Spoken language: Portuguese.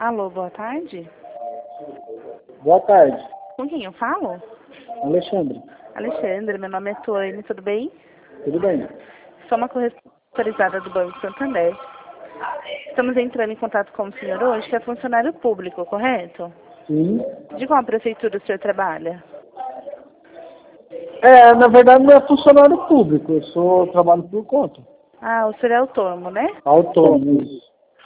Alô, boa tarde. Boa tarde. Com quem eu falo? Alexandre. Alexandre, meu nome é Toine, tudo bem? Tudo bem? Sou uma correspondente do Banco Santander. Estamos entrando em contato com o senhor hoje, que é funcionário público, correto? Sim. De qual prefeitura o senhor trabalha? Na verdade não é funcionário público, trabalho por conta. Ah, o senhor é autônomo, né? Autônomo.